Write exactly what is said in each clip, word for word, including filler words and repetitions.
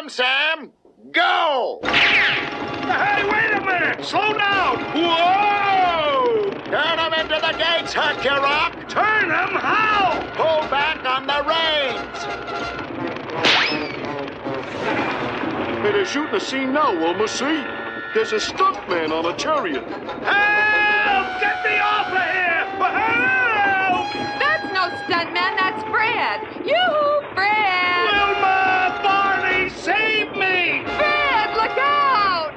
on, Sam. Go! Hey, wait a minute! Slow down! Whoa! Turn him into the gates, Hercurock. Turn him? How? Pull back on the reins. Hey, they're shooting a scene now, Wilma, see? There's a stuntman on a chariot. Help! Get me off of here! Help! That's no stuntman, that's Fred. Yoo-hoo, Fred! Wilma! Barney, save me! Fred, look out!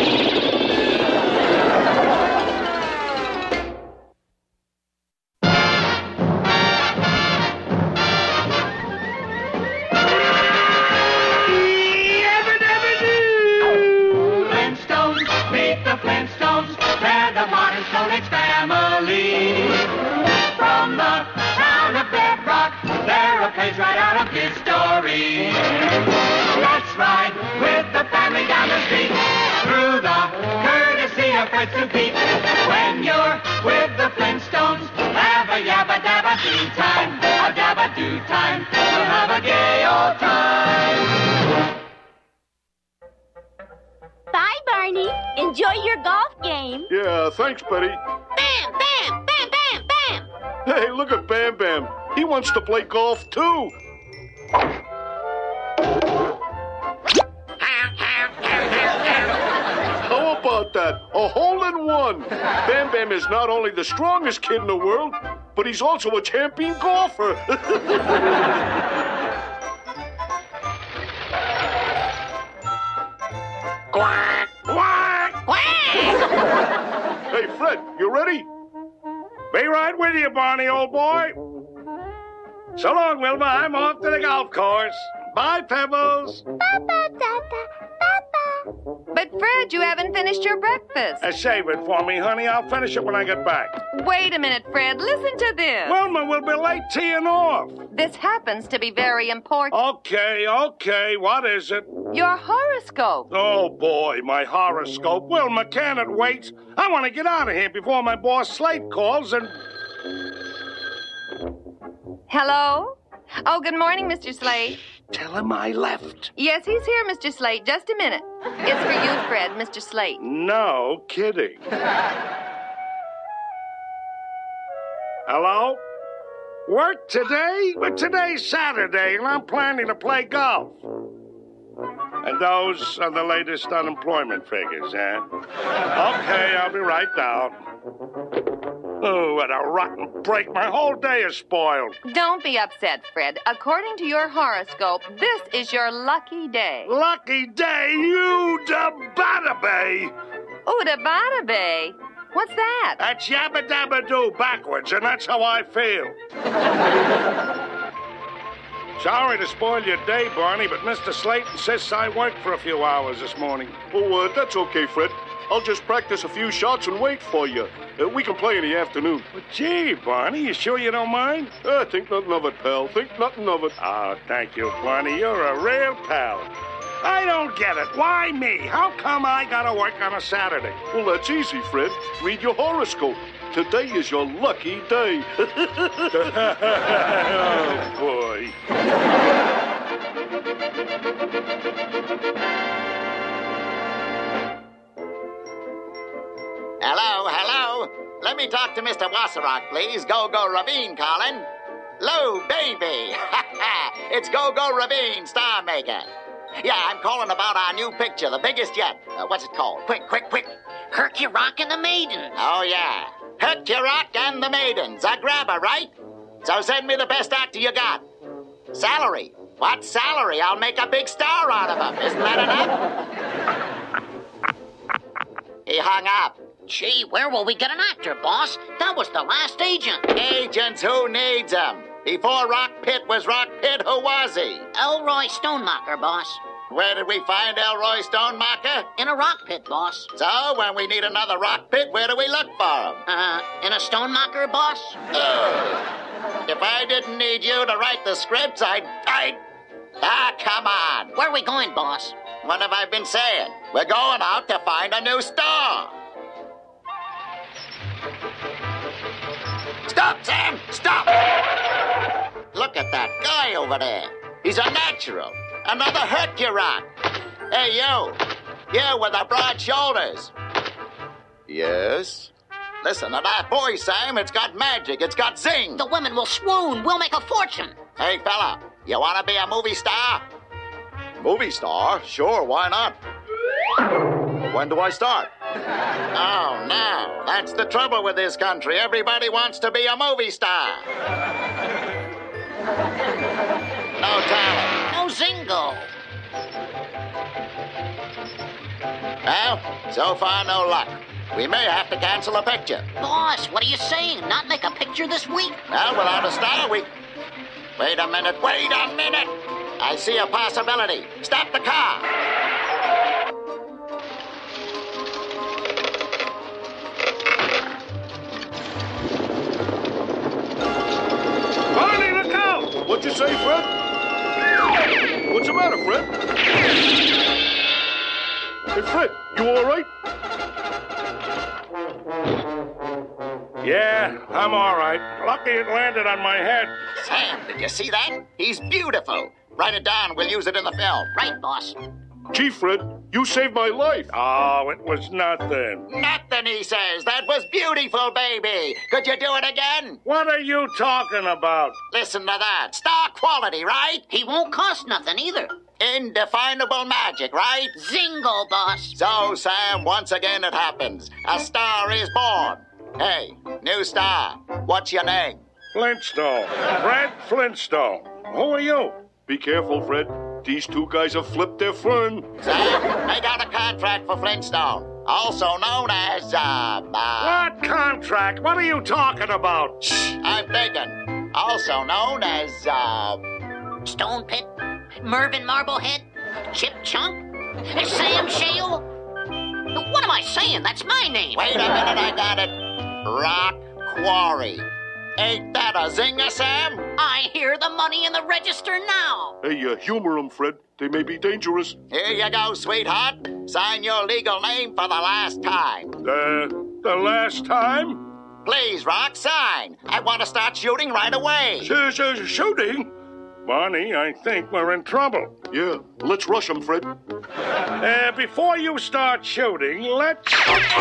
Flintstones, they're the modern Stone Age family. From the town of Bedrock, they're a page right out of history. Let's ride with the family down the street, through the courtesy of Fritz and Pete. When you're with the Flintstones, have a yabba-dabba-doo time, a dabba-doo time, we'll have a gay old time. Bye, Barney. Enjoy your golf game. Yeah, thanks, Betty. Bam, bam, bam, bam, bam. Hey, look at Bam Bam. He wants to play golf, too. How about that? A hole-in-one. Bam Bam is not only the strongest kid in the world, but he's also a champion golfer. Quack, quack, quack. Hey, Fred, you ready? Be right with you, Barney, old boy. So long, Wilma. I'm off to the golf course. Bye, Pebbles. Papa, Tata, Papa. But Fred, you haven't finished your breakfast. Uh, save it for me, honey. I'll finish it when I get back. Wait a minute, Fred. Listen to this. Wilma will be late teeing off. This happens to be very important. Okay, okay. What is it? Your horoscope. Oh, boy, my horoscope. Wilma, can it wait? I want to get out of here before my boss Slate calls and... Hello? Oh, good morning, Mister Slate. Tell him I left. Yes, he's here, Mister Slate. Just a minute. It's for you, Fred, Mister Slate. No kidding. Hello? Work today? But today's Saturday, and I'm planning to play golf. And those are the latest unemployment figures, eh? Okay, I'll be right down. Oh, what a rotten break. My whole day is spoiled. Don't be upset, Fred. According to your horoscope, this is your lucky day. Lucky day, you da-bada-bay. Ooh-da-bada-bay. What's that? That's yabba-dabba-doo backwards, and that's how I feel. Sorry to spoil your day, Barney, but Mister Slate insists I work for a few hours this morning. Oh, uh, that's okay, Fred. I'll just practice a few shots and wait for you. Uh, we can play in the afternoon. But gee, Barney, you sure you don't mind? Uh, think nothing of it, pal. Think nothing of it. Oh, thank you, Barney. You're a real pal. I don't get it. Why me? How come I gotta work on a Saturday? Well, that's easy, Fred. Read your horoscope. Today is your lucky day. Oh, boy. Hello, hello. Let me talk to Mister Wasserrock, please. Go-Go Ravine calling. Hello, baby. It's Go-Go Ravine, Star Maker. Yeah, I'm calling about our new picture, the biggest yet. Uh, what's it called? Quick, quick, quick. Hercurock and the Maidens. Oh, yeah. Hercurock and the Maidens. A grabber, right? So send me the best actor you got. Salary. What salary? I'll make a big star out of him. Isn't that enough? He hung up. Gee, where will we get an actor, boss? That was the last agent. Agents, who needs them? Before Rock Pitt was Rock Pitt, who was he? Elroy Stonemacher, boss. Where did we find Elroy Stonemacher? In a rock pit, boss. So, when we need another Rock Pitt, where do we look for him? Uh, in a Stonemacher, boss? Ugh. If I didn't need you to write the scripts, I'd... I'd... Ah, come on. Where are we going, boss? What have I been saying? We're going out to find a new star. Stop, Sam! Stop! Look at that guy over there. He's a natural. Another Hercurock. Hey, you. You with the broad shoulders. Yes? Listen to that voice, Sam. It's got magic. It's got zing. The women will swoon. We'll make a fortune. Hey, fella, you want to be a movie star? Movie star? Sure, why not? When do I start? Oh, no. That's the trouble with this country. Everybody wants to be a movie star. No talent. No zingo. Well, so far, no luck. We may have to cancel a picture. Boss, what are you saying? Not make a picture this week? Well, without a star, we... Wait a minute, wait a minute! I see a possibility. Stop the car! Barney, look out! What'd you say, Fred? What's the matter, Fred? Hey, Fred, you all right? Yeah, I'm all right. Lucky it landed on my head. Sam, did you see that? He's beautiful. Write it down. We'll use it in the film. Right, boss. Gee, Fred, you saved my life. Oh, it was nothing. Nothing, he says. That was beautiful, baby. Could you do it again? What are you talking about? Listen to that. Star quality, right? He won't cost nothing either. Indefinable magic, right? Zingo, boss. So, Sam, once again it happens. A star is born. Hey, new star. What's your name? Flintstone. Fred Flintstone. Who are you? Be careful, Fred. These two guys have flipped their fern. Sam, make out a contract for Flintstone, also known as, uh, uh... What contract? What are you talking about? Shh, I'm thinking. Also known as, uh... Stone Pit, Mervyn Marblehead, Chip Chunk, Sam Shale. What am I saying? That's my name. Wait a minute, I got it. Rock Quarry. Ain't that a zinger, Sam? I hear the money in the register now. Hey, uh, humor them, Fred. They may be dangerous. Here you go, sweetheart. Sign your legal name for the last time. The, the last time? Please, Rock, sign. I want to start shooting right away. Sh- sh- shooting? Barney, I think we're in trouble. Yeah, let's rush them, Fred. Uh, before you start shooting, let's...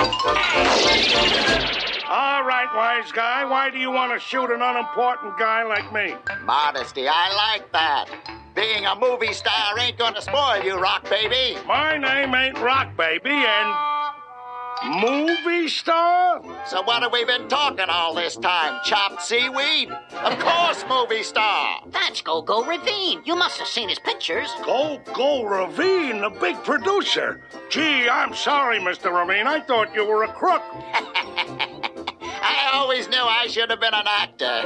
All right, wise guy, why do you want to shoot an unimportant guy like me? Modesty, I like that. Being a movie star ain't going to spoil you, Rock Baby. My name ain't Rock Baby, and... Movie star? So what have we been talking all this time? Chopped seaweed? Of course, movie star. That's Go-Go Ravine. You must have seen his pictures. Go, Go Ravine, the big producer. Gee, I'm sorry, Mister Ravine. I thought you were a crook. I always knew I should have been an actor.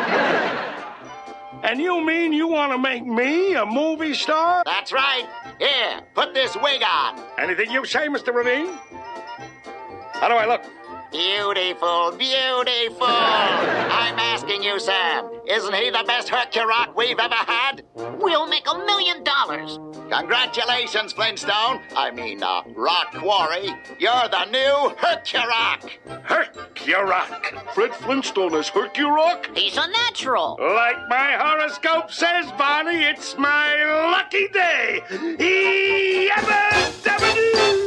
And you mean you want to make me a movie star? That's right. Here, put this wig on. Anything you say, Mister Ravine? How do I look? Beautiful, beautiful. I'm asking you, Sam, isn't he the best Hercurock we've ever had? We'll make a million dollars. Congratulations, Flintstone. I mean, uh, Rock Quarry. You're the new Hercurock. Hercurock. Fred Flintstone as Hercurock? He's a natural. Like my horoscope says, Barney, it's my lucky day. Yabba-dabba-doo.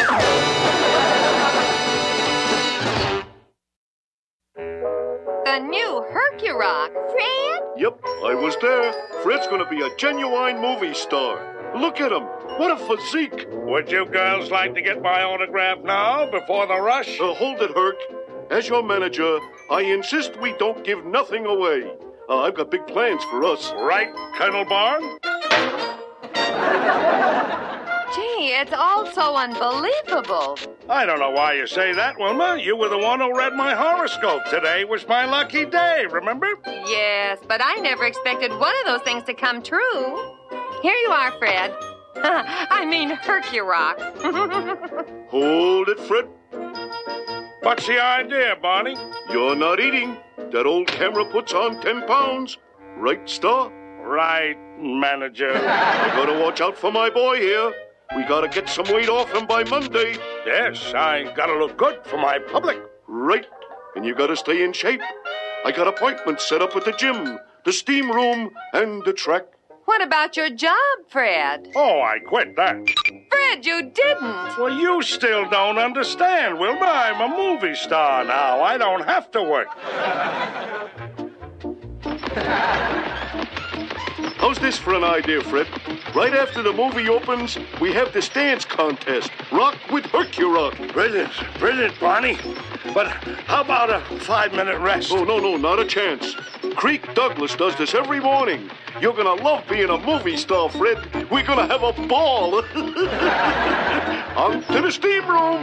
The new Hercurock. Fred? Yep, I was there. Fred's gonna be a genuine movie star. Look at him. What a physique. Would you girls like to get my autograph now, before the rush? Uh, hold it, Herc. As your manager, I insist we don't give nothing away. Uh, I've got big plans for us. Right, Colonel Barn? Gee, it's all so unbelievable. I don't know why you say that, Wilma. You were the one who read my horoscope. Today was my lucky day, remember? Yes, but I never expected one of those things to come true. Here you are, Fred. I mean, Hercurock. Hold it, Fred. What's the idea, Barney? You're not eating. That old camera puts on ten pounds. Right, Star? Right, manager. I gotta watch out for my boy here. We gotta get some weight off him by Monday. Yes, I gotta look good for my public. Right. And you gotta stay in shape. I got appointments set up at the gym, the steam room, and the track. What about your job, Fred? Oh, I quit that. Fred, you didn't. Well, you still don't understand, Wilma. I'm a movie star now. I don't have to work. How's this for an idea, Fred? Right after the movie opens, we have this dance contest. Rock with Hercurock. Brilliant, brilliant, Barney. But how about a five-minute rest? Oh, no, no, not a chance. Creek Douglas does this every morning. You're gonna love being a movie star, Fred. We're gonna have a ball. On to the steam room.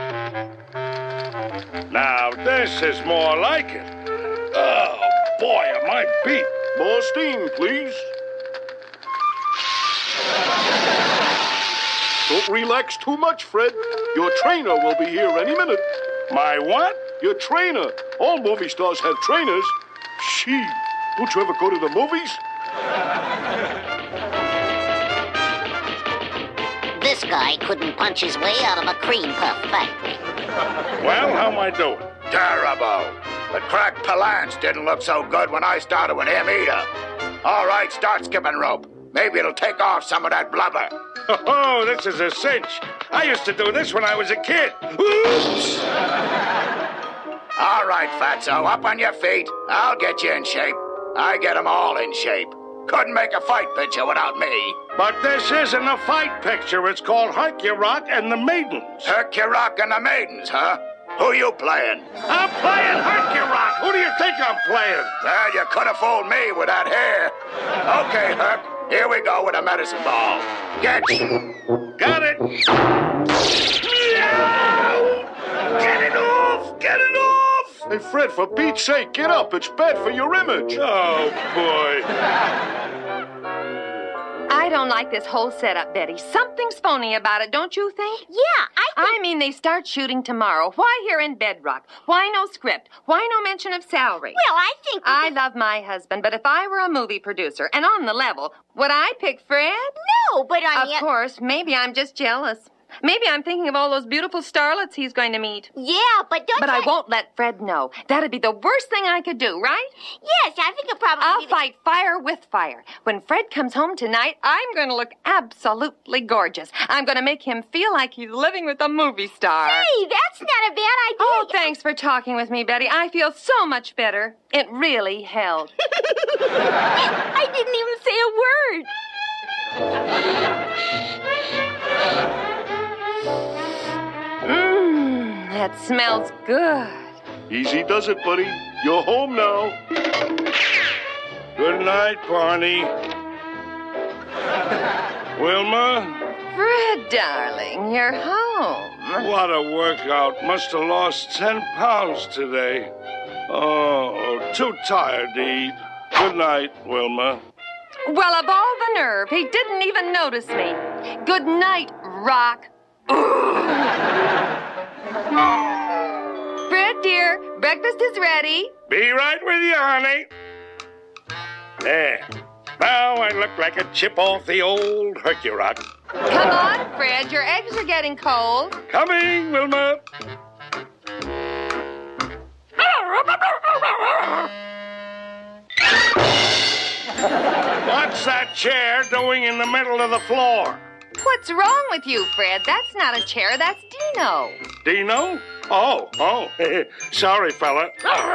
Now, this is more like it. Oh, boy, am I beat. More steam, please. Don't relax too much, Fred. Your trainer will be here any minute. My what? Your trainer. All movie stars have trainers. Gee, don't you ever go to the movies? This guy couldn't punch his way out of a cream puff factory. Well, how am I doing? Terrible. But Crack Palance didn't look so good when I started with him either. All right, start skipping rope. Maybe it'll take off some of that blubber. Oh, this is a cinch. I used to do this when I was a kid. Oops! All right, Fatso, up on your feet. I'll get you in shape. I get 'em all in shape. Couldn't make a fight picture without me. But this isn't a fight picture. It's called Hercurock and the Maidens. Hercurock and the Maidens, huh? Who you playing? I'm playing Hercurock. Who do you think I'm playing? Well, you could have fooled me with that hair. Okay, Herc, here we go with a medicine ball. Get. Got it. Get it off! Get it off! Hey, Fred, for Pete's sake, get up. It's bad for your image. Oh, boy. I don't like this whole setup, Betty. Something's phony about it, don't you think? Yeah, I think... I mean, they start shooting tomorrow. Why here in Bedrock? Why no script? Why no mention of salary? Well, I think... I love my husband, but if I were a movie producer and on the level, would I pick Fred? No, but on Of the... course. Maybe I'm just jealous. Maybe I'm thinking of all those beautiful starlets he's going to meet. Yeah, but don't But you... I won't let Fred know. That'd be the worst thing I could do, right? Yes, I think it probably... I'll be the- fight fire with fire. When Fred comes home tonight, I'm going to look absolutely gorgeous. I'm going to make him feel like he's living with a movie star. Hey, that's not a bad idea. Oh, thanks for talking with me, Betty. I feel so much better. It really helped. I didn't even say a word. Mmm, that smells good. Easy does it, buddy. You're home now. Good night, Barney. Wilma? Fred, darling, you're home. What a workout. Must have lost ten pounds today. Oh, too tired to eat. Good night, Wilma. Well, of all the nerve, he didn't even notice me. Good night, Rock. Fred, dear, breakfast is ready. Be right with you, honey. There. Now I look like a chip off the old Hercurock. Come on, Fred, your eggs are getting cold. Coming, Wilma. What's that chair doing in the middle of the floor? What's wrong with you, Fred? That's not a chair, that's Dino. Dino? Oh, oh. Sorry, fella.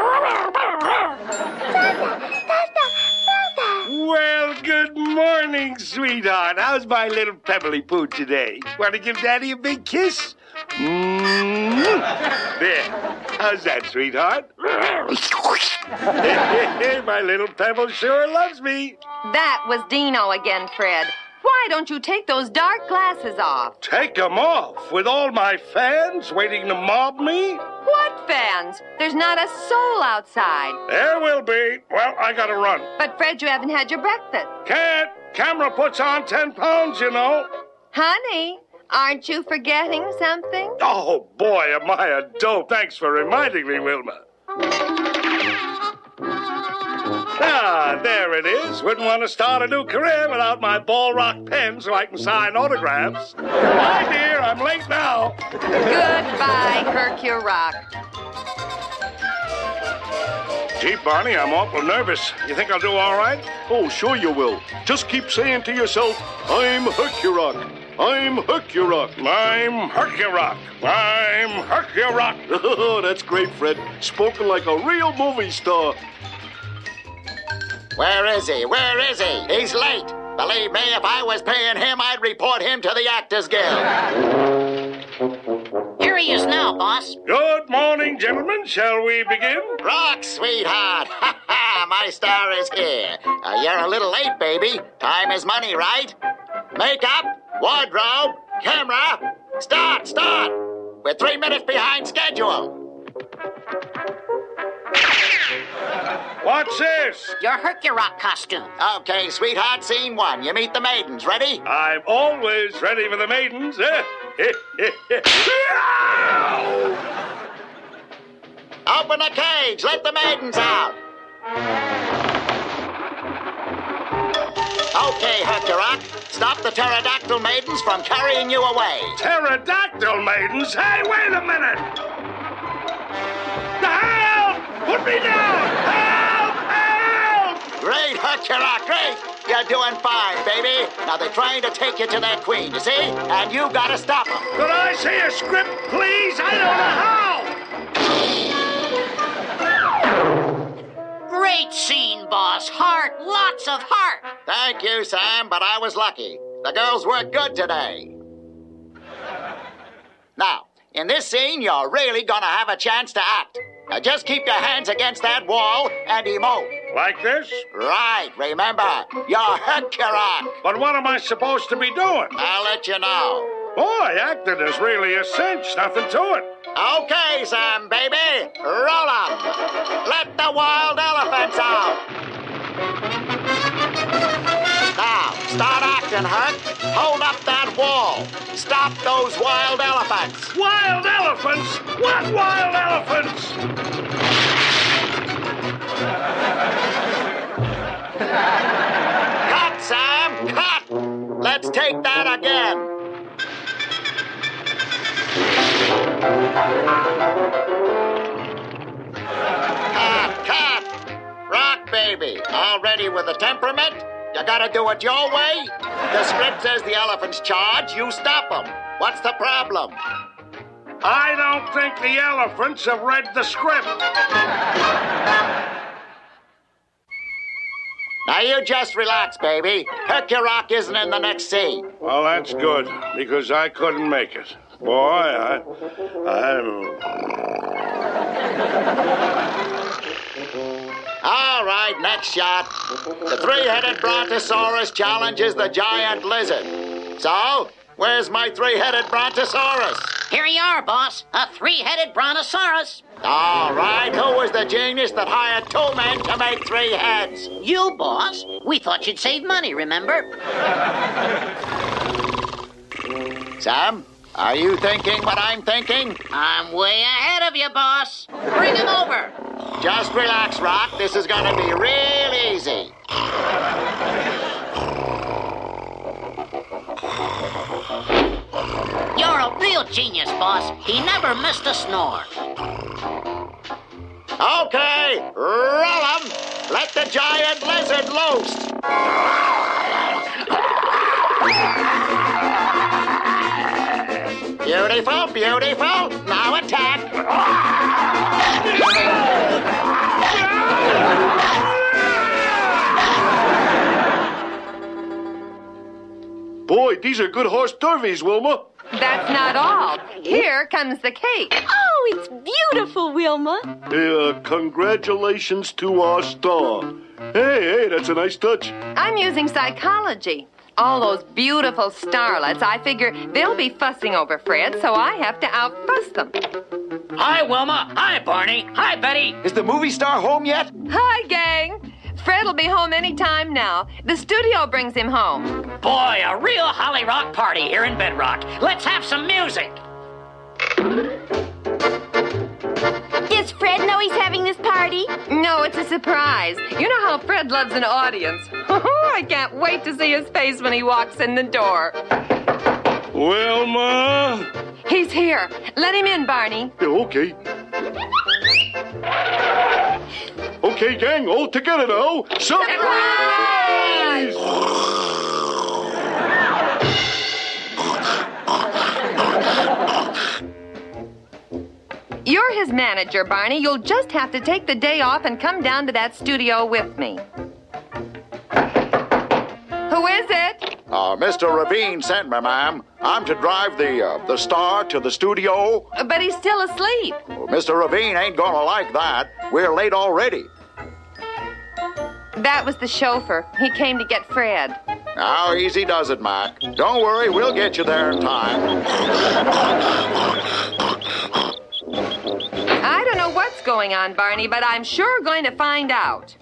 Well, good morning, sweetheart. How's my little pebbly poo today? Want to give Daddy a big kiss? Mm-hmm. There. How's that, sweetheart? My little pebble sure loves me. That was Dino again, Fred. Why don't you take those dark glasses off? Take 'em off with all my fans waiting to mob me? What fans? There's not a soul outside. There will be. Well, I gotta run. But, Fred, you haven't had your breakfast. Can't. Camera puts on ten pounds, you know. Honey, aren't you forgetting something? Oh, boy, am I a dope. Thanks for reminding me, Wilma. Ah, there it is. Wouldn't want to start a new career without my ball rock pen so I can sign autographs. Bye, dear. I'm late now. Goodbye, Hercurock. Gee, Barney, I'm awful nervous. You think I'll do all right? Oh, sure you will. Just keep saying to yourself, I'm Hercurock. I'm Hercurock. I'm Hercurock. I'm Hercurock. Oh, that's great, Fred. Spoken like a real movie star. Where is he? Where is he? He's late. Believe me, if I was paying him, I'd report him to the Actors Guild. Here he is now, boss. Good morning, gentlemen. Shall we begin? Rock, sweetheart. Ha ha, my star is here. Uh, you're a little late, baby. Time is money, right? Makeup, wardrobe, camera. Start, start. We're three minutes behind schedule. What's this? Your Hercurock costume. Okay, sweetheart, scene one. You meet the maidens. Ready? I'm always ready for the maidens. Open the cage. Let the maidens out. Okay, Hercurock. Stop the pterodactyl maidens from carrying you away. Pterodactyl maidens? Hey, wait a minute! Help! Put me down! Help! Help! Great, Hercurock, great. You're doing fine, baby. Now they're trying to take you to their queen, you see? And you gotta stop them. Could I see a script, please? I don't know how! Great scene, boss. Heart, lots of heart. Thank you, Sam, but I was lucky. The girls worked good today. Now, in this scene, you're really gonna have a chance to act. Now just keep your hands against that wall and emote. Like this? Right, remember, you're Hercurock. But what am I supposed to be doing? I'll let you know. Boy, acting is really a cinch. Nothing to it. Okay, Sam, baby. Roll 'em. Let the wild elephants out. Now, start acting, Herc. Hold up that wall. Stop those wild elephants. Wild elephants? What wild elephants? Cut, Sam, cut. Let's take that again. Cut, cut. Rock, baby. All ready with the temperament? You gotta do it your way? The script says the elephants charge, you stop them. What's the problem? I don't think the elephants have read the script. Now you just relax, baby. Hercurock isn't in the next scene. Well, that's good, because I couldn't make it. Boy, I... I... All right, next shot. The three-headed brontosaurus challenges the giant lizard. So, where's my three-headed brontosaurus? Here you are, boss. A three-headed brontosaurus. All right, who was the genius that hired two men to make three heads? You, boss. We thought you'd save money, remember? Sam, are you thinking what I'm thinking? I'm way ahead of you, boss. Bring him over. Just relax, Rock. This is going to be real easy. You're a real genius, boss. He never missed a snore. Okay, roll 'em. Let the giant lizard loose. Beautiful, beautiful. Now attack. Boy, these are good horse derbies, Wilma. That's not all. Here comes the cake. Oh, it's beautiful, Wilma. Uh, congratulations to our star. Hey, hey, that's a nice touch. I'm using psychology. All those beautiful starlets, I figure they'll be fussing over Fred, so I have to outfuss them. Hi, Wilma. Hi, Barney. Hi, Betty. Is the movie star home yet? Hi, gang. Fred'll be home any time now. The studio brings him home. Boy, a real Holly Rock party here in Bedrock. Let's have some music. Does Fred know he's having this party? No, it's a surprise. You know how Fred loves an audience. I can't wait to see his face when he walks in the door. Wilma? He's here. Let him in, Barney. Yeah, okay. Okay, gang, all together now. Surprise! manager, Barney. You'll just have to take the day off and come down to that studio with me. Who is it? Uh, Mister Ravine sent me, ma'am. I'm to drive the, uh, the star to the studio. But he's still asleep. Well, Mister Ravine ain't gonna like that. We're late already. That was the chauffeur. He came to get Fred. Now, easy does it, Mac. Don't worry, we'll get you there in time. I don't know what's going on, Barney, but I'm sure going to find out.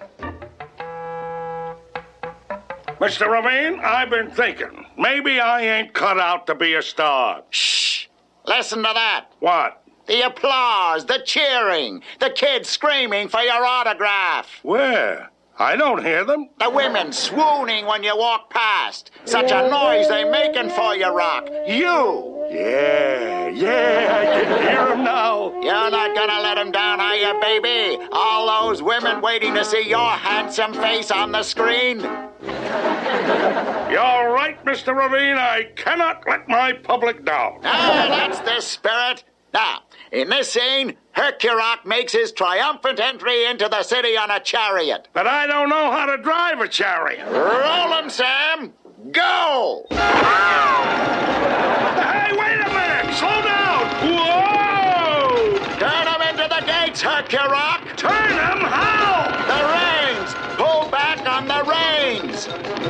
Mister Ravine, I've been thinking. Maybe I ain't cut out to be a star. Shh! Listen to that. What? The applause, the cheering, the kids screaming for your autograph. Where? I don't hear them. The women swooning when you walk past. Such a noise they making for you, Rock. You. Yeah, yeah, I can hear them now. You're not gonna let them down, are you, baby? All those women waiting to see your handsome face on the screen. You're right, Mister Ravine. I cannot let my public down. Ah, that's the spirit. Now, in this scene, Hercurock makes his triumphant entry into the city on a chariot. But I don't know how to drive a chariot. Roll him, Sam. Go! Hey, wait a minute! Slow down! Whoa! Turn him into the gates, Hercurock. Turn him? How? The reins. Pull back on the reins.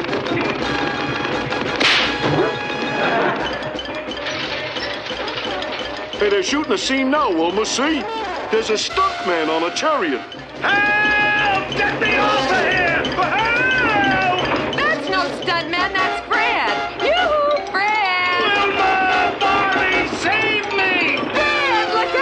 Hey, they're shooting a scene now, Wilma. See? There's a stuntman on a chariot. Help! Get me off of here! Help! That's no stuntman, that's Fred. Yoo-hoo, Fred! Wilma! Barney, save me! Fred, look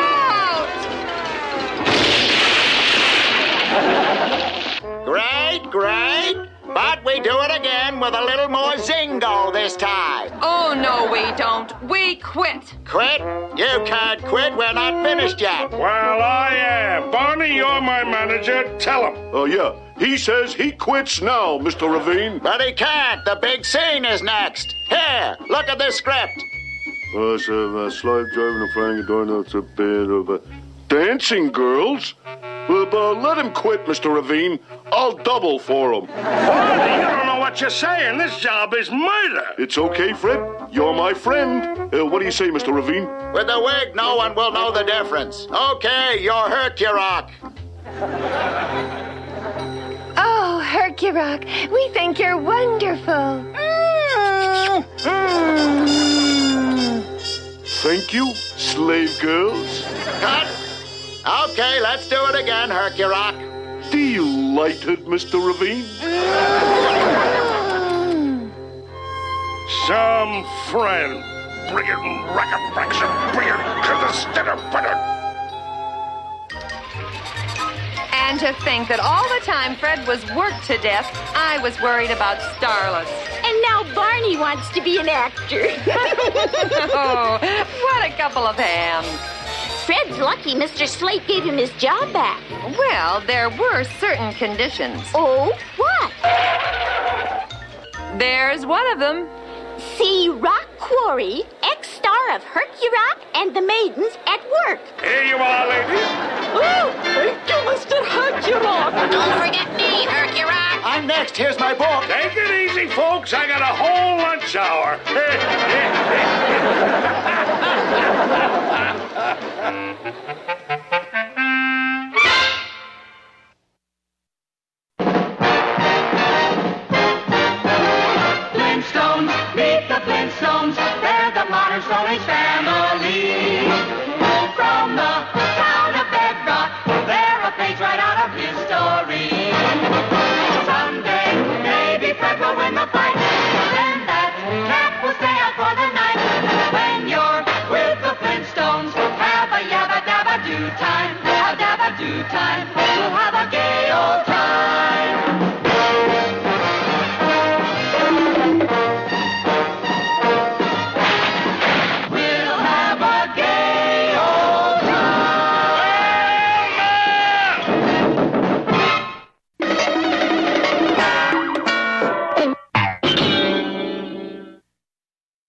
out! Great, great. But we do it again with a little more zingo this time. Oh, no, we don't. We quit. Quit? You can't quit. We're not finished yet. Well, I am. Barney, you're my manager. Tell him. Oh, yeah. He says he quits now, Mister Ravine. But he can't. The big scene is next. Here, look at this script. Uh, so, uh, slave driving and flying a door, that's a bit of a... Dancing girls? Well, uh, let him quit, Mister Ravine. I'll double for him. Barney, you don't know what you're saying. This job is murder. It's okay, Fred. You're my friend. Uh, what do you say, Mister Ravine? With the wig, no one will know the difference. Okay, you're Hercurock. Oh, Hercurock, we think you're wonderful. Mm. Mm. Thank you, slave girls. Cut. Okay, let's do it again, Hercurock. Delighted, Mister Ravine. Some friend. Bring it, rack-a-brax, bring it to the stetter butter. And to think that all the time Fred was worked to death, I was worried about Starless. And now Barney wants to be an actor. Oh, what a couple of hands. Fred's lucky Mister Slate gave him his job back. Well, there were certain conditions. Oh, what? There's one of them. See Rock Quarry, ex-star of Hercurock and the Maidens at work. Here you are, lady. Oh, thank you, Mister Hercurock. Don't forget me, Hercurock. I'm next. Here's my book. Take it easy, folks. I got a whole lunch hour. Flintstones, meet the Flintstones. They're the modern Stone Age family. From the town of Bedrock, they're a page right out of history. Someday, maybe Fred will win the fight. Then that chap will stay out for the night. When you're with the Flintstones, have a yabba dabba do time, a dabba do time.